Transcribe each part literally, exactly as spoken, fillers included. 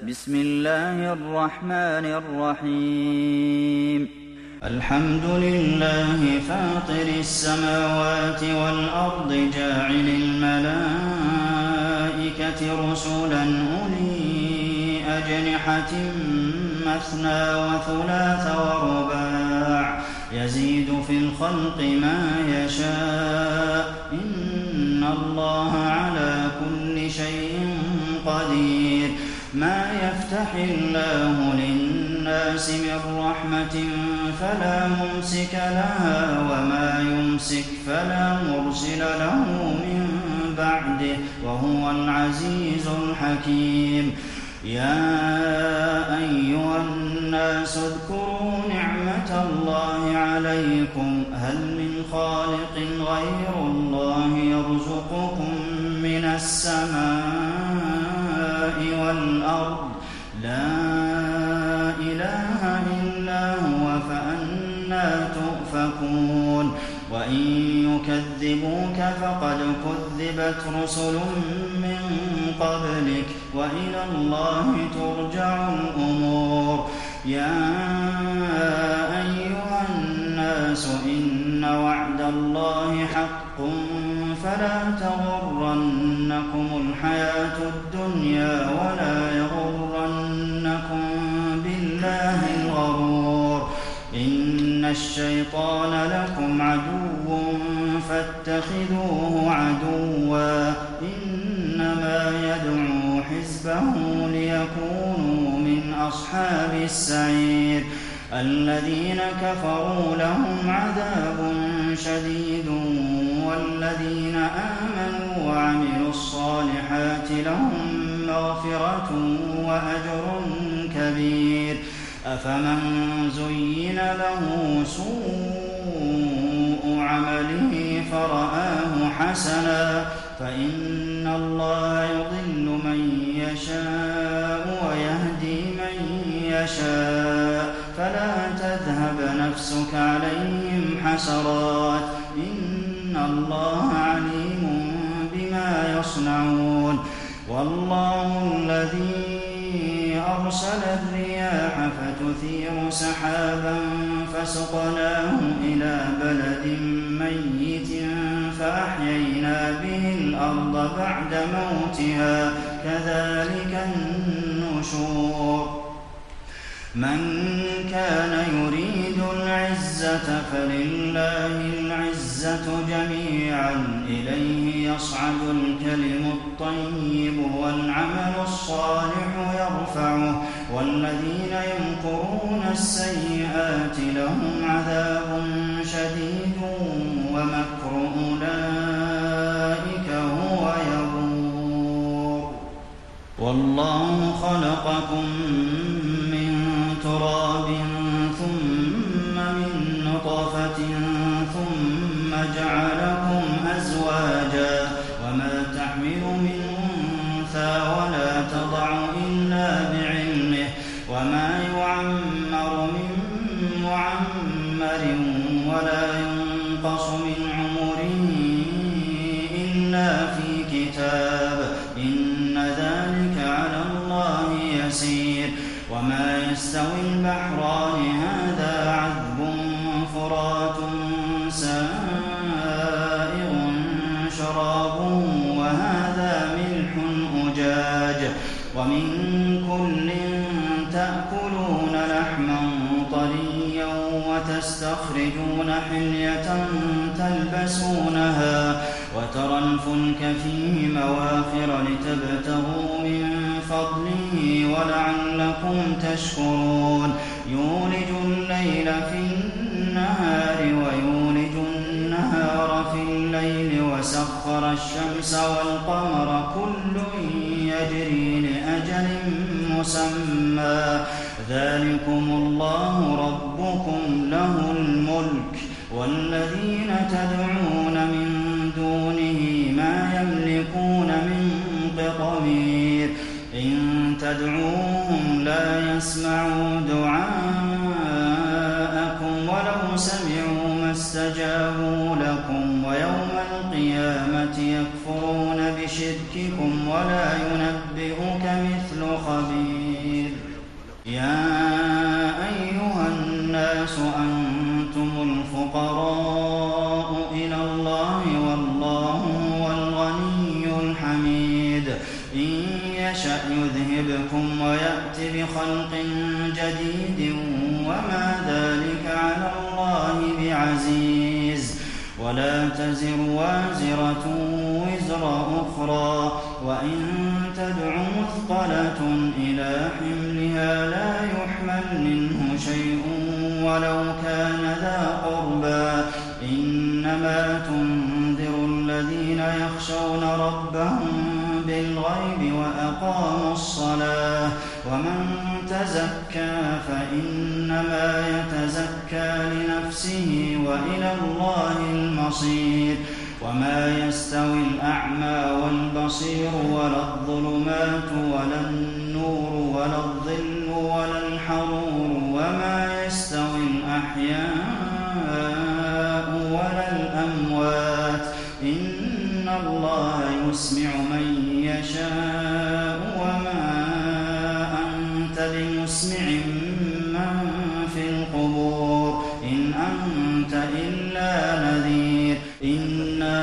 بسم الله الرحمن الرحيم الحمد لله فاطر السماوات والأرض جاعل الملائكة رسلا أولي أجنحة مثنى وثلاث ورباع يزيد في الخلق ما يشاء إن الله على كل شيء قدير ما يفتح الله للناس من رحمة فلا ممسك لها وما يمسك فلا مرسل له من بعده وهو العزيز الحكيم يا أيها الناس اذكروا نعمة الله عليكم هل من خالق غير الله يرزقكم من السماء والأرض لا إله إلا هو فأنى تؤفكون وإن يكذبوك فقد كذبت رسل من قبلك وإلى الله ترجع الأمور يا أيها الناس إن وعد الله حق فلا تغرنكم الحياة الدنيا ولا يغرنكم بالله الغرور إن الشيطان لكم عدو فاتخذوه عدوا إنما يدعو حزبه ليكونوا من أصحاب السعير الذين كفروا لهم عذاب شديد والذين آمنوا وعملوا الصالحات لهم مغفرة وأجر كبير أفمن زين له سوء عمله فرآه حسنا فإن الله يضل من يشاء ويهدي من يشاء فلا تذهب نفسك عليهم حسرات إن الله عليم بما يصنعون والله الذي أرسل الرياح فتثير سحابا فسقناه إلى بلد ميت فأحيينا به الأرض بعد موتها كذلك النشور من كان يريد العزة فلله العزة جميعا إليه يصعد الكلم الطيب والعمل الصالح يرفعه والذين يمكرون السيئات لهم عذاب شديد ومكر أولئك هو يبور والله خلقكم من تراب ثم من نطفة ثم جعلكم أزواجا وما تحمل من أنثى ولا تضع إلا بعلمه وما يعمر من معمر ولا ينقص من عمره إلا في كتاب إن ذلك على الله يسير وما يستوي البحران هذا عذب فرات سائغ شرابه وهذا ملح أجاج ومن كل تأكلون لحما طريا وتستخرجون حلية تلبسونها وترى الفلك فيه مواخر لتبتغوا من فضله ولعلكم تشكرون يولج الليل في النهار ويولج النهار في الليل وسخر الشمس والقمر كل يجري لأجل مسمى ذلكم الله ربكم له الملك والذين تدعون من دونه ما يملكون من قطمير إن تدعوهم لا يسمعوا دعاءكم ولو سمعوا ما استجابوا لكم ويوم القيامة يكفرون بشرككم ولا ينبئك مثل خبير بصير يا أيها الناس أنتم الفقراء إلى الله والله هو الغني الحميد إن يشأ يذهبكم ويأت بخلق جديد وما ذلك على الله بعزيز ولا تزر وازرة وزر أخرى وإن تدع مثقلة إلى حملها لا يحمل منه شيء ولو كان ذا قربى إنما تنذر الذين يخشون ربهم بالغيب وأقاموا الصلاة ومن تزكى فإنما يتزكى لنفسه وإلى الله المصير وما يستوي الأعمى والبصير ولا الظلمات ولا النور ولا الظل ولا الحرور وما يستوي الأحياء ولا الأموات إن الله يسمع من يشاء وما أنت بمسمع من في القبور إن أنت إلا نذير إنا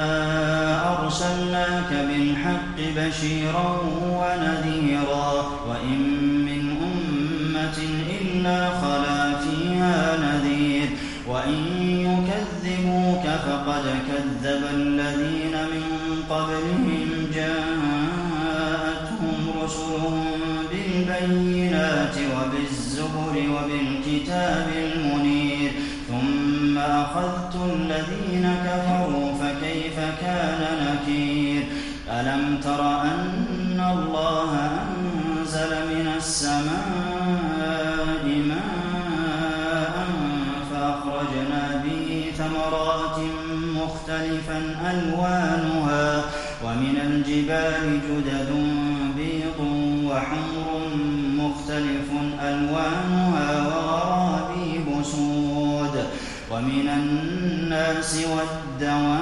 أرسلناك بالحق بشيرا ونذيرا وإن من أمة إلا خلا فيها نذير وإن يكذبوك فقد كذب الذين من قبلهم جاءتهم رسلهم بالبينات وبالزبر وبالكتاب المنير ثم أخذت الذين كفروا فكيف كان نكير ألم تر أن الله أنزل من السماء ماء فأخرجنا به ثمرات مختلفا ألوانها ومن الجبال جدد بيض وحمر مختلف ألوانها وغرابيب سود ومن الناس والدواب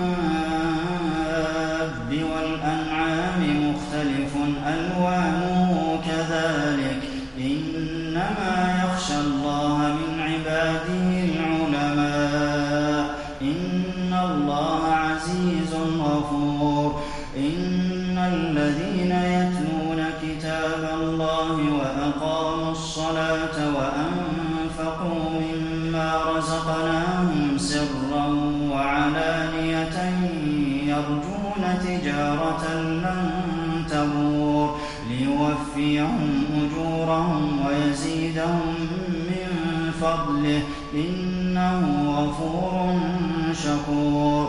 والأنعام مختلف ألوانه كذلك إنما يخشى الله من عباده العلماء إن الله عزيز غفور إن الذين يتلون كتاب الله وأقاموا الصلاة وأنفقوا مما رزقناهم سرا وعلانية يرجون تجارة لن تبور ليوفيهم أجورهم ويزيدهم من فضله إنه غفور شكور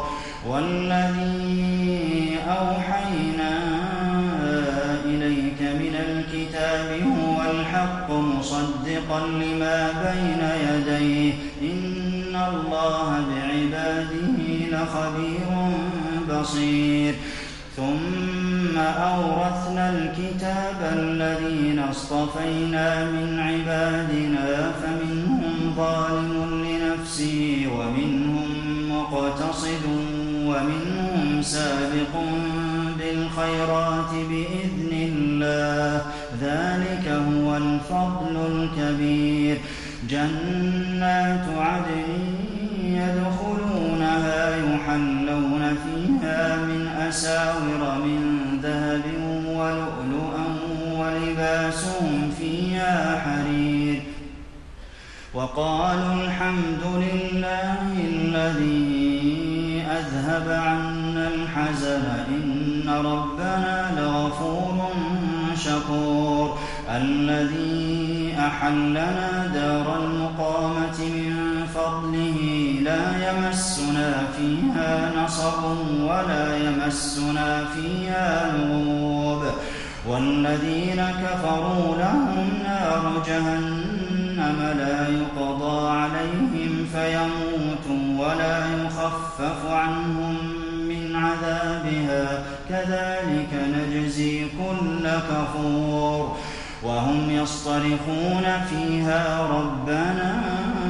والذي أوحينا إليك من الكتاب هو الحق مصدقا لما بين يديه إن الله بعباده لخبير بصير ثم أورثنا الكتاب الذين اصطفينا من عبادنا فمنهم ظالم لنفسه ومنهم مقتصد ومنهم سابق بالخيرات بإذن الله ذلك هو الفضل الكبير جنات عدن يدخلونها يحلون فيها من أساور من ذهب ولؤلؤا ولباسهم فيها حرير وقالوا الحمد لله الذي أذهب عنا الحزن إن ربنا لغفور شكور الذي أحلنا دار المقامة من فضله لا يمسنا فيها نصب ولا يمسنا فيها لغوب والذين كفروا لهم نار جهنم لا يقضى عليهم فيموتوا ولا يخفف عنهم من عذابها كذلك نجزي كل كفور وهم يصطرخون فيها ربنا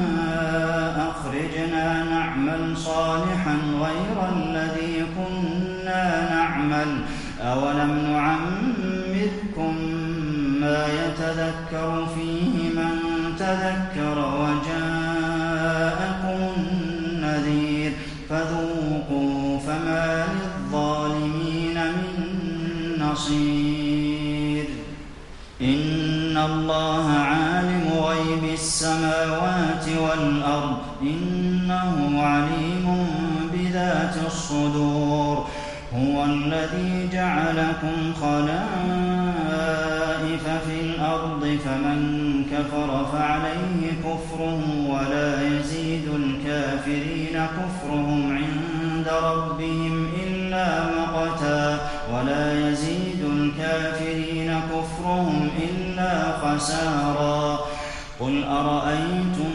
أخرجنا نعمل صالحا غير الذي كنا نعمل أولم نعمركم ما يتذكر فيه من تذكر وجاءكم النذير فذوقوا فما للظالمين من نصير إن الله عالم غيب السماوات والأرض إنه عليم بذات الصدور هو الذي جعلكم خلائف في الأرض فمن كفر فعليه كفره ولا يزيد الكافرين كفرهم عند ربهم إلا مقتا ولا يزيد الكافرين كفرهم إلا خسارا قل أرأيتم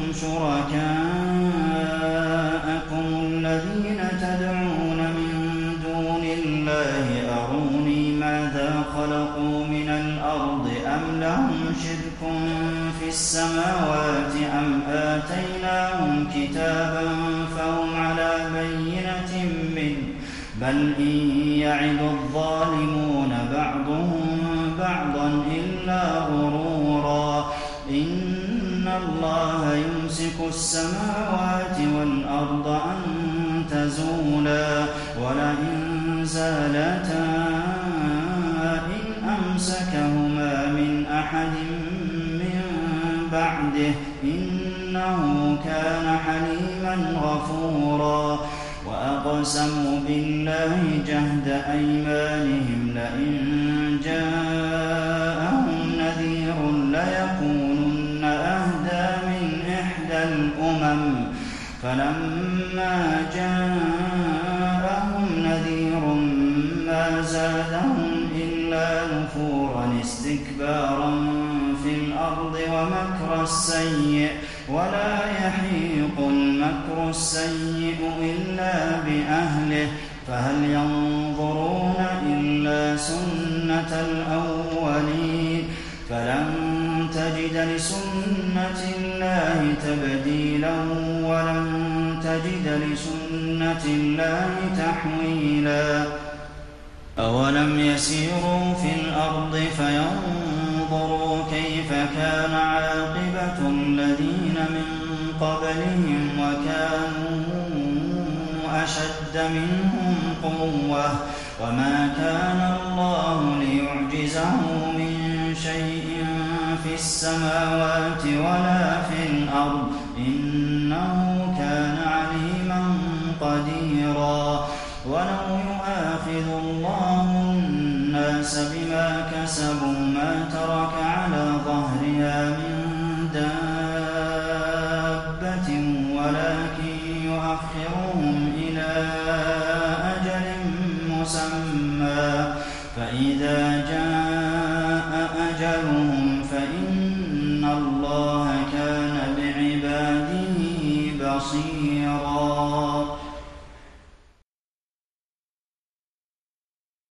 شركاءكم الذين تدعون من دون الله أروني ماذا خلقوا من الأرض أم لهم شرك في السماوات أم آتيناهم كتابا فهم على بينة منه بل إن يعد الظالمون بعضهم بعضا إلا غرورا إن الله يمسك السماوات والأرض أن تزولا ولئن زالتا إن أمسكهما من أحد من بعده إنه كان حليما غفورا وأقسموا بالله جهد أيمانهم لئن جاءهم نذير ليكونن أهدى من إحدى الأمم فلما جاءهم نذير ما زادهم إلا نفورا استكبارا في الأرض ومكر السيء ولا يحيق المكر السيء إلا بأهله فهل ينظرون إلا سنة الأولين فلن تجد لسنة الله تبديلا ولن تجد لسنة الله تحويلا أولم يسيروا في الأرض فينظروا كيف كان عاقبة الذين من قبلهم وكانوا أشد منهم قوة وما كان الله ليعجزه من شيء في السماوات ولا في الأرض إنه كان عليما قديرا ولو يؤاخذ الله الناس بما كسبوا ما ترك على ظهرها من دابة ولكن يؤخرهم إلى أجل مسمى فإذا جاء أجلهم فإن الله كان بعباده بصيرا